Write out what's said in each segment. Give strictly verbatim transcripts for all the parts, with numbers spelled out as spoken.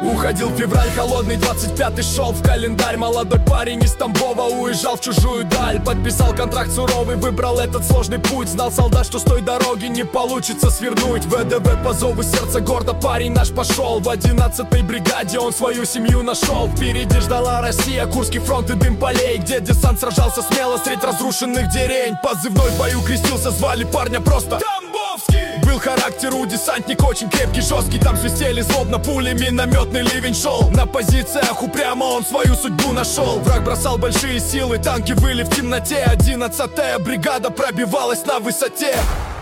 Уходил февраль холодный, двадцать пятый шел в календарь. Молодой парень из Тамбова уезжал в чужую даль. Подписал контракт суровый, выбрал этот сложный путь. Знал солдат, что с той дороги не получится свернуть. ВДВ по зову сердца гордо парень наш пошел. В одиннадцатой бригаде он свою семью нашел. Впереди ждала Россия, Курский фронт и дым полей, где десант сражался смело средь разрушенных деревень. Позывной в бою крестился, звали парня просто Тамбовский. Был характер у десантника очень крепкий, жесткий. Там свистели злобно пули, минометный ливень шел. На позициях упрямо он свою судьбу нашел. Враг бросал большие силы, танки выли в темноте. Одиннадцатая бригада пробивалась на высоте.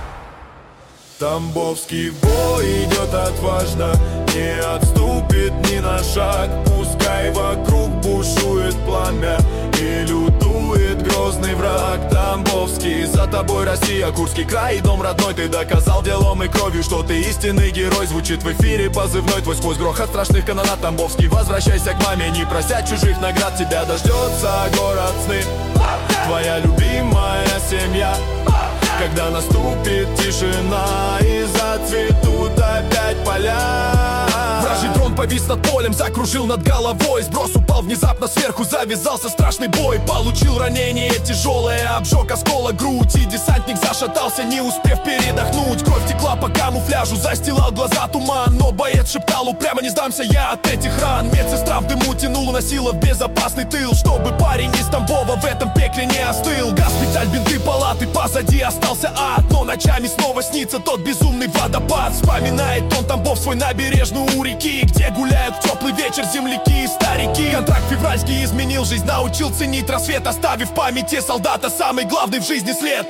Тамбовский бой идет отважно, не отступит ни на шаг. Пускай вокруг бушует пламя и лютует грозный враг. Тамбовский, за тобой Россия, Курский край и дом родной. Ты доказал делом и кровью, что ты истинный герой. Звучит в эфире позывной твой сквозь грохот страшных канонат. Тамбовский, возвращайся к маме, не прося чужих наград. Тебя дождется город сны, твоя любимая семья. Когда наступит тишина и зацветут опять поля. Вражий дрон повис над полем, закружил над головой. Сброс упал внезапно сверху, завязался страшный бой. Получил ранение тяжелое, обжег осколок грудь. И десантник зашатался, не успев передохнуть. Кровь текла по камуфляжу, застилал глаза туман. Но боец шептал упрямо: не сдамся я от этих ран. Медсестра в дыму тянула, носила в безопасный тыл, чтобы парень из Тамбова в этом пекле не остыл. Госпиталь, бинты, палаты, позади остался ад. Но ночами снова снится тот безумный водопад. Вспоминает он Тамбов, свой набережную у реки, где гуляют в теплый вечер земляки и старики. Контракт февральский изменил жизнь, научил ценить рассвет, оставив в памяти солдата самый главный в жизни след.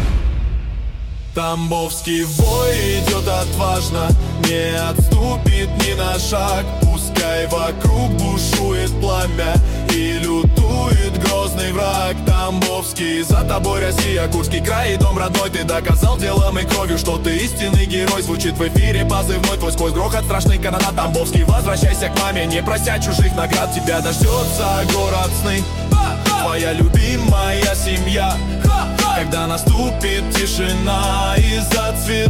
Тамбовский бой идет отважно, не отступит ни на шаг. Пускай вокруг бушует пламя и лютует грозный враг. Тамбовский, за тобой Россия, Курский край и дом родной. Ты доказал делом и кровью, что ты истинный герой. Звучит в эфире позывной твой сквозь грохот страшный канонат. Тамбовский, возвращайся к маме, не прося чужих наград. Тебя дождется город сны, твоя любимая семья. Когда наступит тишина и зацветет